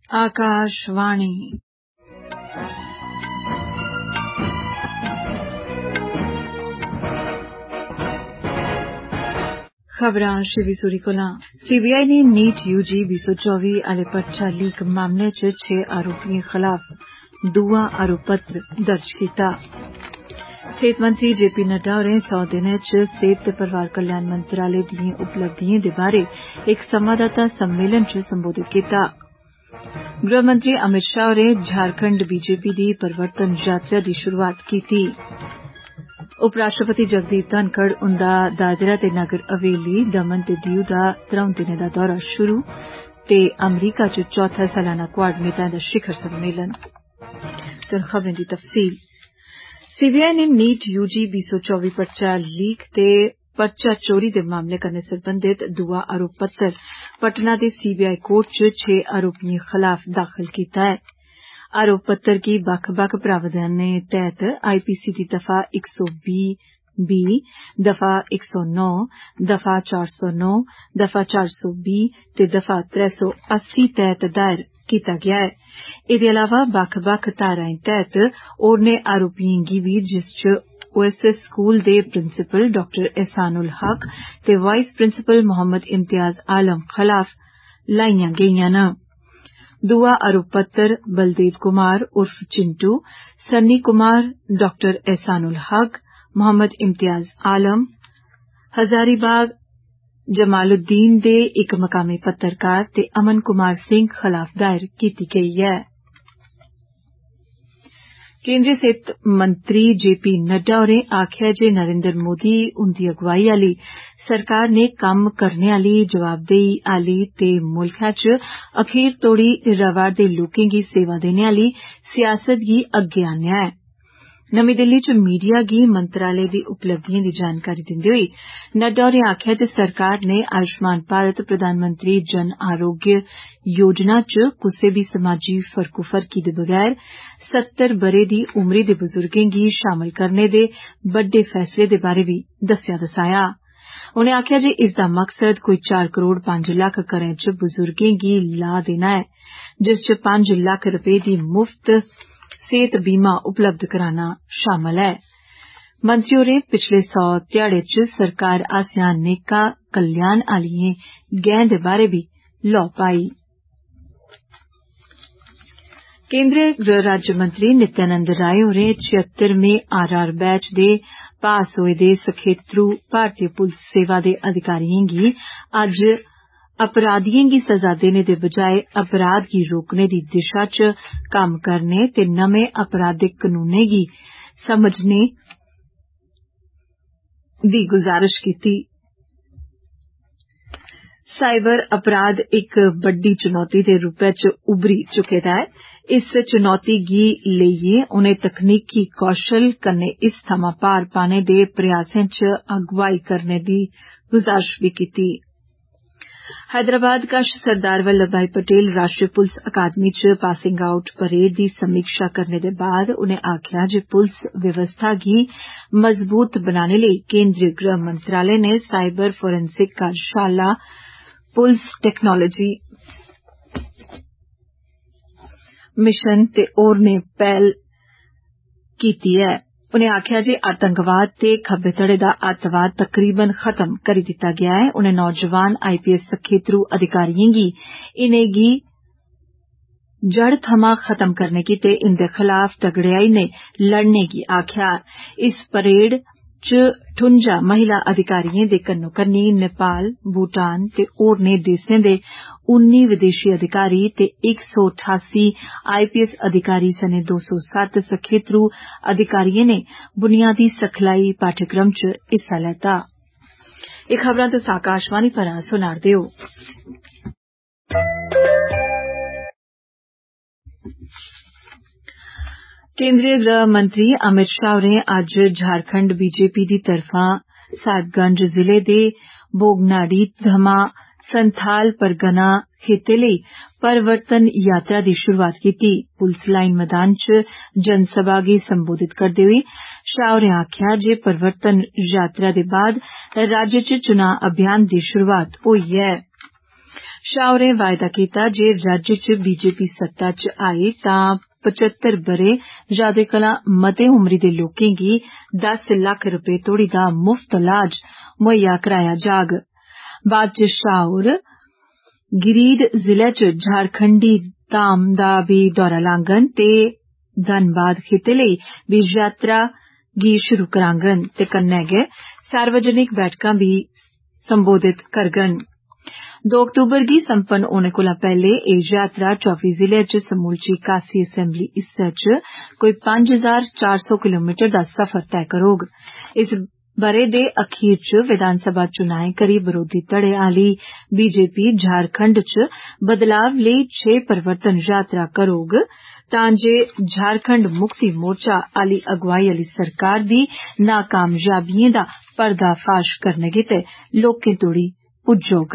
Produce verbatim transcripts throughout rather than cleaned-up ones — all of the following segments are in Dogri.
आकाशवाणी खबरां शिवी सूरी कोला सीबीआई ने नीट यूजी बीस सौ चौबीस आले पर्चा लीक मामले च छे आरोपियें खिलाफ दूआ आरोप पत्र दर्ज कीता। सेहत मंत्री जे पी नड्डा होरें सौ दिनें च सेहत ते परिवार कल्याण मंत्रालय दियें उपलब्धियें दे बारै इक संवाददाता सम्मेलन च संबोधित कीता। गृहमंत्री अमित शाह होरें झारखंड बीजेपी दी परिवर्तन यात्रा दी शुरुआत कीती। उपराष्ट्रपति जगदीप धनखड़ उन्दा दादरा ते नगर हवेली दमन ते दीव दा त्रौं दिनें दा दौरा शुरू ते अमरीका च चौथा सालाना क्वाड नेताएं दा शिखर सम्मेलन। खबरें दी तफसील सीबीआई ने नीट यूजी बीस सौ चौबीस पर्चा लीक ते पर्चा चोरी दे मामले कन्नै सरबंधित दूआ आरोप पत्र पटना दे सीबीआई कोर्ट च छे आरोपियें खिलाफ दाखल कीता है। आरोप पत्र गी बक्ख बक्ख प्रावधानें तैहत आईपीसी दी दफा इक सौ बीस बी दफा इक सौ नौ दफा चार सौ नौ दफा चार सौ बीस ते दफा त्रै सौ अस्सी तैहत दायर कीता गया है। एदे अलावा बक्ख बक्ख धाराएं तैहत होरनें आरोपियें गी बी जिस च ओएसएस स्कूल दे प्रिंसिपल डॉक्टर एहसान उल हक ते वाइस प्रिंसिपल मोहम्मद इम्तियाज आलम खिलाफ लाइयां गेइयां न। दूआ आरोप पत्र बलदेव कुमार उर्फ चिंटू सन्नी कुमार डॉक्टर एहसान उल हक मोहम्मद इम्तियाज आलम हजारीबाग जमालुद्दीन दे इक मकामी पत्रकार ते अमन कुमार सिंह खिलाफ दायर कीती गेई है। केंद्रीय सेहत मंत्री जे पी नड्डा होरें आखेआ जे नरेंद्र मोदी उन्दी अगुवाई आली सरकार ने कम्म करने आली जवाबदेही आली ते मुल्खै च अखीर तोड़ी रवा दे लोकें गी सेवा देने आली सियासत गी अग्गे आन्नेआ है। नमीं दिल्ली च मीडिया गी मंत्रालय दी उपलब्धियें दी जानकारी दिन्दे होई नड्डा होरें आखेआ जे सरकार ने आयुष्मान भारत प्रधानमंत्री जन आरोग्य योजना च कुसै बी समाजी फर्कोफर्की दे बगैर सत्तर बरे दी उमरी दे बुजुर्गें गी शामल करने दे बड्डे फैसले दे बारै बी दस्सेआ दसाया। उनें आखेआ जे इसदा मकसद कोई चार करोड़ पंज लक्ख घरें च बुजुर्गें गी लाह देना है जिस च पंज लक्ख रपे दी मुफ्त सेहत बीमा उपलब्ध कराना शामल है। मंत्री होरें पिछले सौ ध्याड़े च सरकार आसेआ नेका कल्याण आलियें गैं दे बारै बी लौ पाई। केंद्रीय गृह राज्य मंत्री नित्यानंद राय होरें छिहत्तरवें आर आर बैच दे पास होए दे सखेत्रु भारतीय पुलस सेवा दे अधिकारियें गी अज्ज अपराधियें गी सजा देने दे बजाय अपराध गी रोकने दी दिशा च कम्म करने ते नमें अपराधिक कनूनें गी समझने दी गुजारिश कीती। साइबर अपराध इक बड्डी चुनौती दे रूपै च उभरी चुके दा है। इस चुनौती गी लेइयै उनें तकनीकी कौशल कन्नै इस थमां पार पाने दे प्रयासें च अगुवाई करने दी गुजारिश बी कीती। हैदराबाद कश सरदार वल्लभ भाई पटेल राष्ट्रीय पुलस अकादमी च पासिंग आउट परेड दी समीक्षा करने दे बाद उनें आखेआ जे पुलस व्यवस्था गी मजबूत बनाने लेई केंद्रीय गृह मंत्रालय ने साइबर फोरेंसिक कार्यशाला पुलस टेक्नोलॉजी मिशन ते होरनें पैहल कीती है। उनें आखेआ जे आतंकवाद ते खब्बे धड़े दा अत्तवाद तकरीबन खत्म करी दित्ता गेआ है। उनें नौजवान आईपीएस सखेत्रु अधिकारियें गी इनेंगी जड़ थमां खत्म करने गित्ते इंदे खिलाफ तगड़ेयाई नै लड़ने गी आखेआ। इस परेड च ठुंजा महिला अधिकारियें दे कन्नो कन्नी नेपाल भूटान ते होरनें देसें दे उन्नी विदेशी अधिकारी ते इक सौ ठासी आईपीएस अधिकारी सने दो सौ सत्त सखेत्रु अधिकारियें ने बुनियादी सिखलाई पाठ्यक्रम च हिस्सा लैता। एह खबरां तुस आकाशवाणी परा सुना'रदे ओ। केंद्रीय गृह मंत्री अमित शाह होरें अज्ज झारखंड बीजेपी दी तरफा साहिबगंज जिले दे बोगनाडी थमां संथाल परगना खित्ते लेई परिवर्तन यात्रा दी शुरुआत कीती। पुलस लाइन मैदान च जनसभा गी संबोधित करदे होई शाह होरें आखेआ जे परिवर्तन यात्रा दे बाद राज्य च चुनां अभियान दी शुरुआत होई ऐ। शाह होरें वायदा कीता जे राज्य च बीजेपी सत्ता च आई तां पचहत्तर बरे जां ओह्दे कोला मते उमरी दे लोकें गी दस लक्ख रपे तोड़ी दा मुफ्त इलाज मुहैया कराया जाग। बाद च शाह होर गिरीड जिले च झारखंडी धाम दा बी दौरा लांगन ते धनबाद खित्ते लेई बी यात्रा गी शुरू करांगन ते कन्नै गै सार्वजनिक बैठकां बी संबोधित करगन। दो अक्तूबर गी संपन्न होने कोला पैहले एह यात्रा चौबी जिले च समूलची कासी असैम्बली हिस्से च कोई पंज हजार चार सौ किलोमीटर दा सफर तय करोग। इस बरे दे अखीर च विधानसभा चुनाएं करी विरोधी धड़े आली बीजेपी झारखंड च बदलाव लेई छे परिवर्तन यात्रा करोग तां जे झारखंड मुक्ति मोर्चा आली अगुवाई आली सरकार दी नाकामयाबियें दा पर्दाफाश करने गित्ते लोकें तोड़ी पुज्जोग।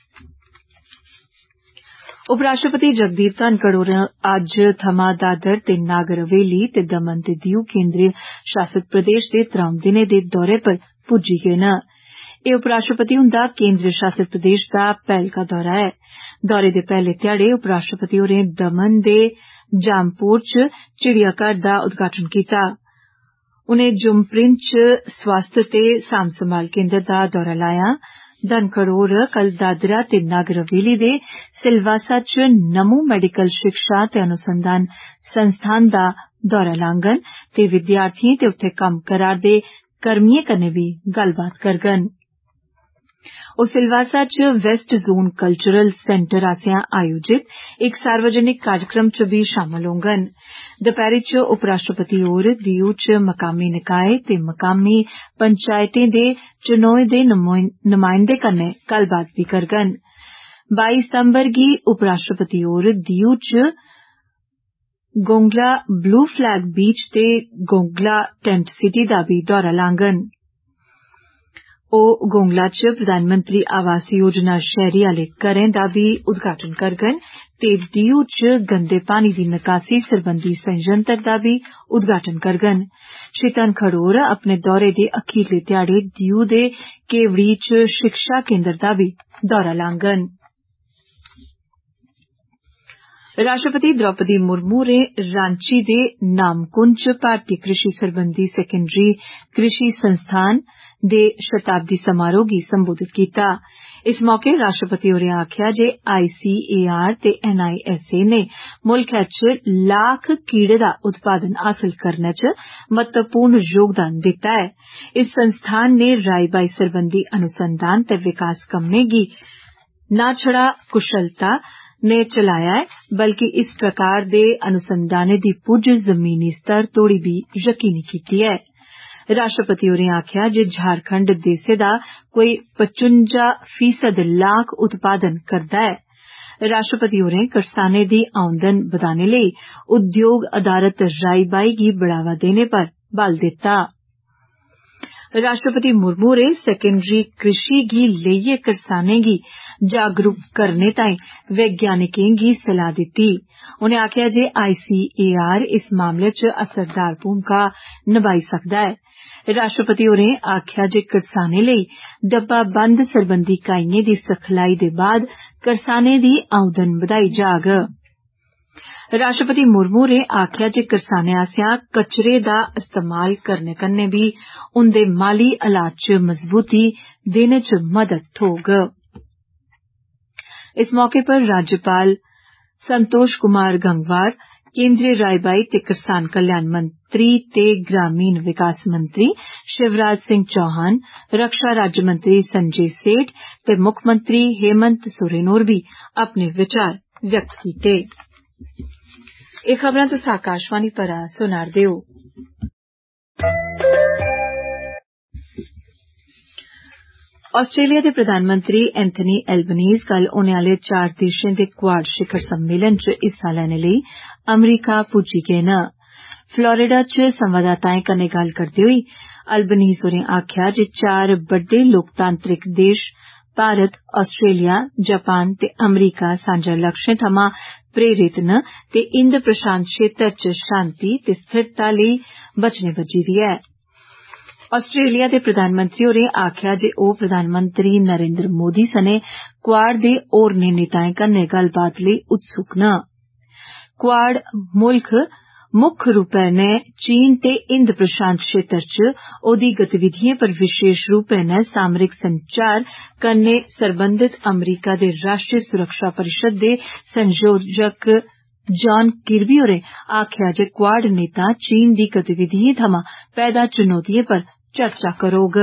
उपराष्ट्रपति जगदीप धनखड़ होर अज्ज थमां दादर ते नागर हवेली ते दमन ते दीऊ केन्द्रीय शासित प्रदेश दे त्रौं दिनें दे दौरे पर पुज्जी गे न। एह उपराष्ट्रपति हुंदा केन्द्र शासित प्रदेश दा पैहलका दौरा ऐ। दौरे दे पैहले ध्याड़े उपराष्ट्रपति होरें दमन दे जामपोर च चिड़ियाघर दा उद्घाटन कीता। उनें जुमप्रिंट च स्वास्थ्य ते साम्भ संभाल केन्द्र दा दौरा लाया। धनखड़ होर कल दादरा ते नागर हवेली दे सिलवासा च नमो मेडिकल शिक्षा ते अनुसंधान संस्थान दा दौरा लांगन ते विद्यार्थियें ते उत्थे कम्म करा'रदे कर्मियें कन्नै बी गल्लबात करगन। ओ सिलवासा च वेस्ट जोन कल्चरल सेंटर आसेया आयोजित इक सार्वजनिक कार्यक्रम च बी शामल होंगन। दपैहरी च उपराष्ट्रपति होर दीऊ च मकामी निकाय ते मकामी पंचायतें दे चुनोए दे नुमाइंदें कन्नै गल्लबात बी करगन। बाई सितंबर गी उपराष्ट्रपति होर दीऊ च गोंगला ब्लू फ्लैग बीच ते गोंगला टेंट सिटी दा बी दौरा लांगन। ओ गोंगला च प्रधानमंत्री आवास योजना शहरी आले घरें दा बी उद्घाटन करगन ते दीऊ च गंदे पानी दी निकासी सरबंधी संयंत्र दा बी उद्घाटन करगन। श्री धनखड़ होर अपने दौरे दे अखीरले ध्याड़े दीऊ दे केवड़ी च शिक्षा केन्द्र दा बी दौरा लांगन। राष्ट्रपति द्रौपदी मुर्मू होरें रांची दे नामकुन च भारतीय कृषि सरबंधी सैकेंडरी कृषि संस्थान दे शताब्दी समारोह गी संबोधित कीता। इस मौके राष्ट्रपति होरें आखेआ जे आई सी ए आर ते एन आई एस ए ने मुल्खै च लाख कीड़े दा उत्पादन हासल करने च महत्वपूर्ण योगदान दित्ता ऐ। इस संस्थान ने राई बाई सरबंधी अनुसंधान ते विकास कम्में गी न छड़ा कुशलता ने चलाया ऐ बल्कि इस प्रकार दे अनुसंधानें दी पुज्ज जमीनी स्तर तोड़ी बी यकीनी कीती ऐ। राष्ट्रपति होरें आखेआ जे झारखंड देसै दा कोई पचुंजा फीसद लाख उत्पादन करदा ऐ। राष्ट्रपति होरें करसानें दी आमदन बधाने लेई उद्योग आधारित राई बाई गी बढ़ावा देने पर बल दित्ता। राष्ट्रपति मुर्मू होरें सैकेंडरी कृषि गी लेइयै करसानें गी जागरूक करने ताईं वैज्ञानिकें गी सलाह दित्ती। उनें आखेआ जे आई सी ए आर इस मामले च असरदार भूमिका निभाई सकदा ऐ। राष्ट्रपति होरें आखेआ जे करसानें लेई डब्बाबंद सरबंधी इकाइयें दी सिखलाई दे बाद करसानें दी आमदन बधाई जाग। राष्ट्रपति मुर्मू होरें आखेआ जे करसानें आसेआ कचरे दा इस्तेमाल करने कन्नै बी उंदे माली हालात च मजबूती देने च मदद थ्होग। इस मौके पर राज्यपाल संतोष कुमार गंगवार, केंद्रीय राई बाई ते किसान कल्याण मंत्री ते ग्रामीण विकास मंत्री शिवराज सिंह चौहान, रक्षा राज्य मंत्री संजय सेठ ते मुक्खमंत्री हेमंत सोरेन होर बी अपने विचार व्यक्त कीते। एह खबरां तुस आकाशवाणी पर सुना'रदे ओ। ऑस्ट्रेलिया दे प्रधानमंत्री एंथनी एल्बनीज कल होने आले चार देशें दे क्वाड शिखर सम्मेलन च हिस्सा लैने लेई अमरीका पुज्जी गे न। फ्लोरिडा च संवाददाताएं कन्नै गल्ल करदे होई एल्बनीज होरें आखेआ जे चार बड्डे लोकतांत्रिक देश भारत, ऑस्ट्रेलिया, जापान ते अमरीका सांझा लक्ष्यें थमां प्रेरित न ते हिंद प्रशांत क्षेत्र च शांति ते स्थिरता लेई वचनें बज्झी दी ऐ। आस्ट्रेलिया दे प्रधानमंत्री होरें आखेआ जे ओह प्रधानमंत्री नरेंद्र मोदी सने क्वाड दे होरनें नेताएं कन्नै गल्लबात लेई उत्सुक न। क्वाड मुल्ख मुक्ख रूपै नै चीन ते हिंद प्रशांत क्षेत्र च ओदी गतिविधियें पर विशेष रूपै नै सामरिक संचार कन्नै सरबंधित अमरीका दे राष्ट्रीय सुरक्षा परिषद दे संयोजक जॉन किर्बी होरें आखेआ जे क्वाड नेता चीन दी गतिविधियें थमां पैदा चुनौतियें पर चर्चा करोग।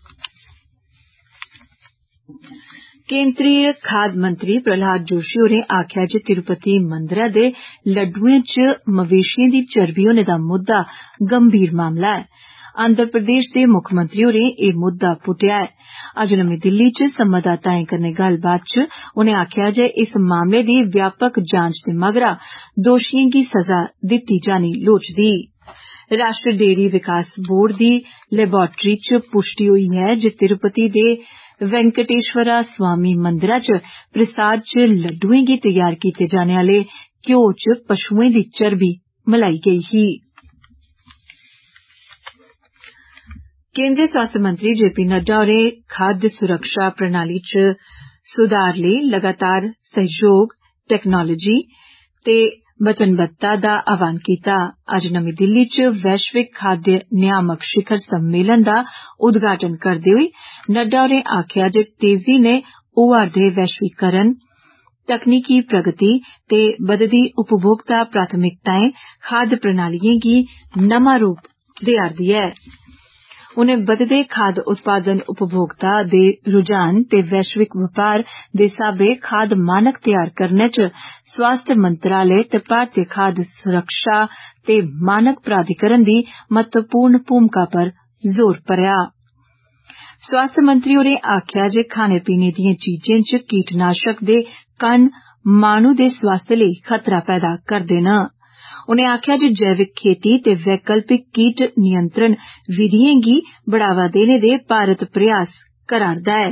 केंद्रीय खाद्य मंत्री प्रहलाद जोशी होरें आखेआ जे तिरुपति मंदरै दे लड्डुएं च मवेशिएं दी चर्बी होने दा मुद्दा गंभीर मामला ऐ। आंध्र प्रदेश दे मुक्खमंत्री होरें एह मुद्दा पुट्टेआ ऐ। अज्ज नमीं दिल्ली च संवाददाताएं कन्नै गल्लबात च उनें आखेआ जे इस मामले दी व्यापक जांच दे मगरा दोशियें गी सजा दित्ती जानी लोड़चदी। राष्ट्रीय डेयरी विकास बोर्ड दी लैबारटरी च पुष्टि होई ऐ जे तिरुपति दे वेंकटेश्वरा स्वामी मंदरै च प्रसाद च लड्डुएं गी तैयार कीते जाने आले घ्यो च पशुएं दी चर्बी मलाई गेई ही। केंद्रीय स्वास्थ्य मंत्री जे पी नड्डा होरें खाद्य सुरक्षा प्रणाली च सुधार लेई लगातार सहयोग, टैक्नोलोजी ते वचनबद्धता दा आह्वान कीता। अज्ज नमीं दिल्ली च वैश्विक खाद्य नियामक शिखर सम्मेलन दा उद्घाटन करदे होई नड्डा होरें आखेआ जे तेजी नै होआ'रदे वैश्वीकरण, तकनीकी प्रगति ते बधदी उपभोक्ता प्राथमिकताएं खाद्य प्रणालिएं गी नमां रूप देआ'रदी ऐ। उनें बधदे खाद्य उत्पादन उपभोक्ता दे रुझान ते वैश्विक बपार दे स्हाबे खाद्य मानक तैयार करने च स्वास्थ्य मंत्रालय ते भारतीय खाद्य सुरक्षा ते मानक प्राधिकरण दी महत्वपूर्ण भूमिका पर जोर भरेआ। स्वास्थ्य मंत्री होरें आखेआ जे खाने पीने दिएं चीजें च कीटनाशक दे कण माहनू दे स्वास्थ्य लेई खतरा पैदा करदे न। उनें आखेआ जे जैविक खेती ते वैकल्पिक कीट नियंत्रण विधियें गी बढ़ावा देने दे भारत प्रयास करा'रदा ऐ।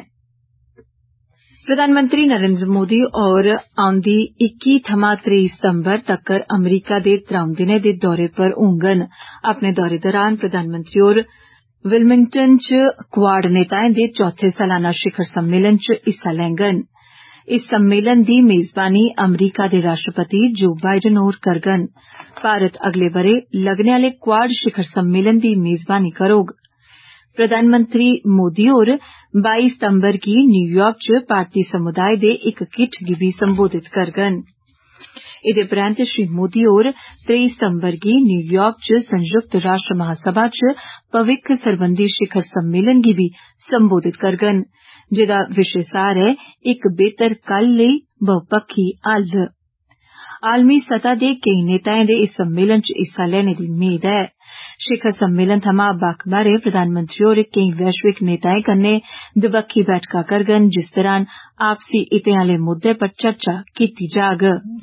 प्रधानमंत्री नरेंद्र मोदी होर औंदी इक्की थमां त्रेई सितंबर तक्कर अमरीका दे त्र'ऊं दिनें दे दौरे पर होंगन। अपने दौरे दौरान प्रधानमंत्री होर विलमिंगटन च क्वाड नेताएं दे चौथे सालाना शिखर सम्मेलन च हिस्सा लैंगन। इस सम्मेलन दी मेजबानी अमरीका दे राष्ट्रपति जो बाइडन होर करगन। भारत अगले बरे लगने आले क्वाड शिखर सम्मेलन दी मेजबानी करोग। प्रधानमंत्री मोदी होर बाई सितंबर गी न्यूयार्क च भारतीय समुदाय दे इक किट्ठ गी बी संबोधित करगन। एदे परैंत श्री मोदी होर त्रेई सितंबर गी न्यूयार्क च संयुक्त राष्ट्र महासभा च भविक्ख सरबंधी शिखर सम्मेलन गी बी संबोधित करगन, जेदा विषय सार ऐ इक बेहतर कल लेई बहुपक्खी हल। आलमी सतह दे केई नेताएं दे इस सम्मेलन च हिस्सा लैने दी मेद ऐ। शिखर सम्मेलन थमां बक्ख बाहरे प्रधानमंत्री होर केई वैश्विक नेताएं कन्नै दबक्खी बैठकां करगन, जिस दौरान आपसी हितें आले मुद्दें पर चर्चा कीती जाग।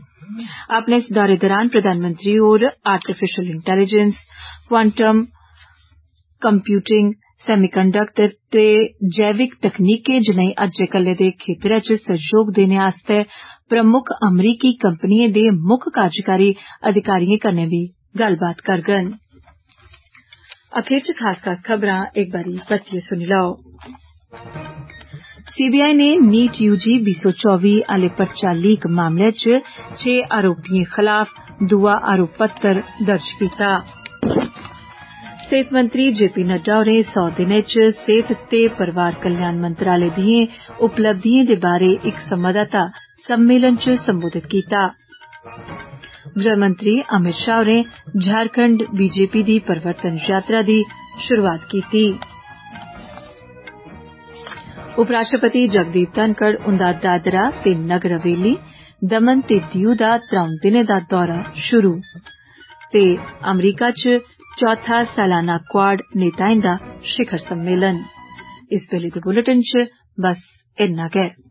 अपने इस दौरे दौरान प्रधानमंत्री होर artificial intelligence, quantum computing, semiconductor ते जैविक तकनीकें जनेही अज्जै कल्लै दे खेतरै च सहयोग देने आस्तै प्रमुख अमरीकी कंपनियें दे मुक्ख कार्यकारी अधिकारियें कन्नै बी गल्लबात करगन। अखीर च खास खास खबरां इक बारी परतियै सुनी लैओ। सीबीआई ने नीट यूजी बीस सौ चौबी आले पर्चा लीक मामले च छे आरोपियें खलाफ दूआ आरोप पत्र दर्ज कीता। सेहत मंत्री जे पी नड्डा होरें सौ दिनें च सेहत ते परिवार कल्याण मंत्रालय दिएं उपलब्धियें दे बारै इक संवाददाता सम्मेलन च संबोधित कीता। गृहमंत्री अमित शाह होरें झारखंड बीजेपी दी परिवर्तन यात्रा दी शुरुआत कीती। उपराष्ट्रपति जगदीप धनखड़ उंदा दादरा ते नगर हवेली, दमन ते दीऊ दा त्र'ऊं दिनें दा दौरा शुरू ते अमरीका च चौथा सालाना क्वाड नेताएं दा शिखर सम्मेलन। इस बेल्ले दे बुलेटिन च बस इन्ना गै।